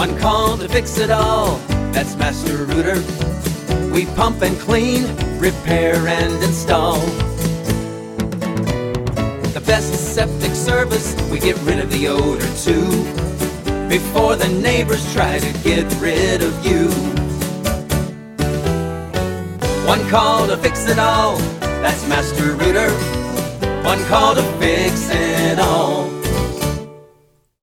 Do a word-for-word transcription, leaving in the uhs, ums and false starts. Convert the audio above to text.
One call to fix it all, that's Master Rooter. We pump and clean, repair and install. The best septic service, we get rid of the odor too, before the neighbors try to get rid of you. One call to fix it all, that's Master Rooter. One call to fix it all.